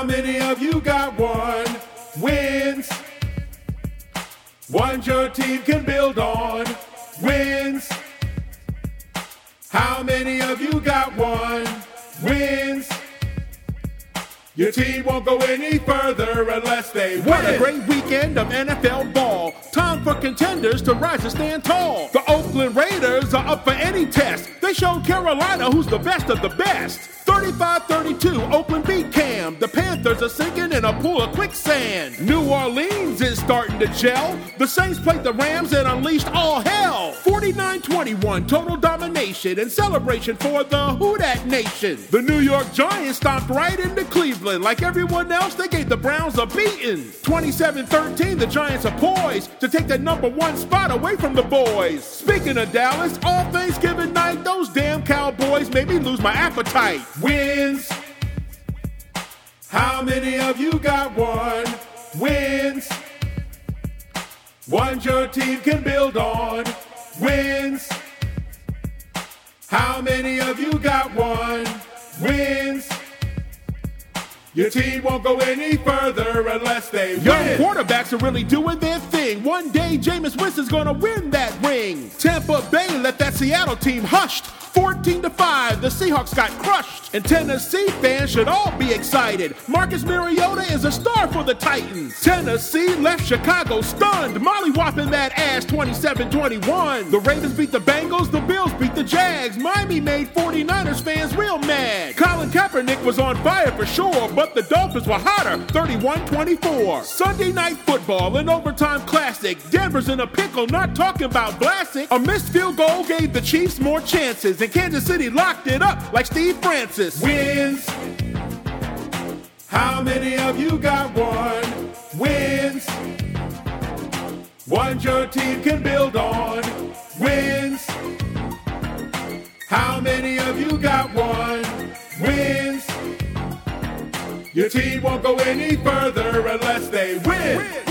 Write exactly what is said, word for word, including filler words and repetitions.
How many of you got one? Wins. Ones your team can build on. Wins. How many of you got one? Wins. Your team won't go any further unless they win. What a great weekend of N F L ball. Time for contenders to rise and stand tall. The Oakland Raiders are up for any test. They showed Carolina who's the best of the best. thirty-five thirty-two, Oakland beat Cam. The Panthers are sinking in a pool of quicksand. New Orleans is starting to gel. The Saints played the Rams and unleashed all hell. forty-nine twenty-one, total domination and celebration for the Who Dat Nation. The New York Giants stomped right into Cleveland. Like everyone else, they gave the Browns a beating. twenty-seven thirteen, the Giants are poised to take the number one spot away from the boys. Speaking of Dallas, all Thanksgiving night, those damn Cowboys made me lose my appetite. Wins. How many of you got one? Wins. Ones your team can build on. Wins. How many of you got one? Wins. Your team won't go any further unless they win. Young quarterbacks are really doing their thing. One day, Jameis Winston's gonna win that ring. Tampa Bay let that Seattle team hushed. fourteen to five, the Seahawks got crushed. And Tennessee fans should all be excited. Marcus Mariota is a star for the Titans. Tennessee left Chicago stunned, molly-whopping that ass twenty-seven twenty-one. The Ravens beat the Bengals, the Bills beat the Jags. Miami made forty-niners fans real mad. Colin Kaepernick was on fire for sure, but the Dolphins were hotter, thirty-one twenty-four. Sunday night football, an overtime classic. Denver's in a pickle, not talking about Vlasic. A missed field goal gave the Chiefs more chances, and Kansas City locked it up like Steve Francis. Wins. How many of you got one? Wins. Ones your team can build on. Wins. How many of you got one? Wins. Your team won't go any further unless they win. Win.